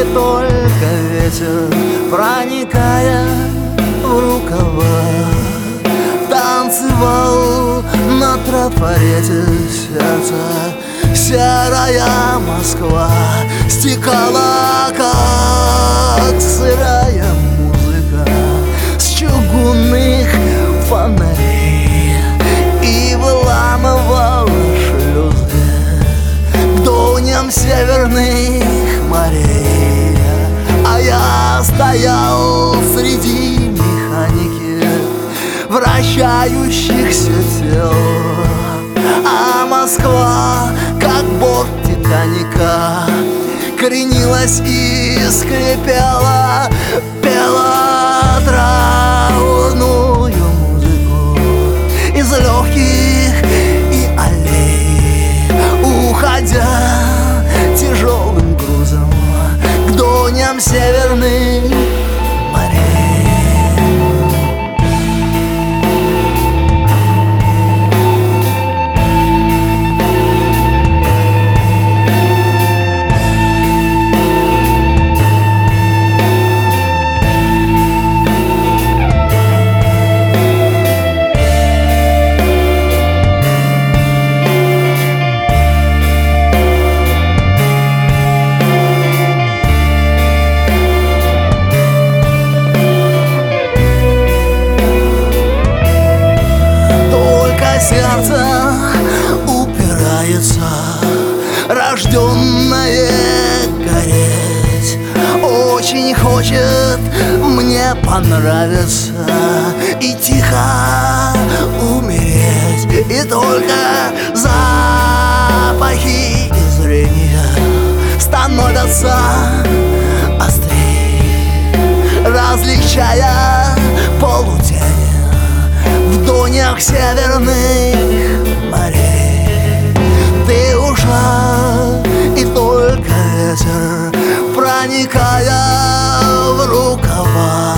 И только ветер, проникая в рукава, танцевал на трафарете сердца. Серая Москва стекала, как сырая музыка, с чугунных фонарей и выламывала шлюзы к дуням северных морей. А я стоял среди механики вращающихся тел, а Москва, как борт Титаника, кренилась и скрипела, пела траурную музыку из легких и аллей, уходя тяжелым грузом к дуням северных морей. Сердце упирается, рожденное гореть, очень хочет мне понравиться и тихо умереть. И только запахи и зрения становятся острее, различая полутень в дунях северных морей. Ты ушла, и только ветер, проникая в рукава,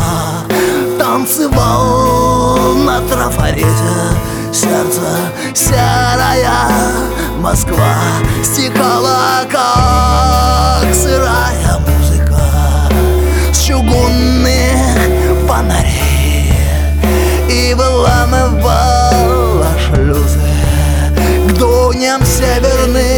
танцевал на трафарете сердца. Серая Москва стекала, как сырая музыка, с чугунных фонарей и выламывала шлюзы к дуням северных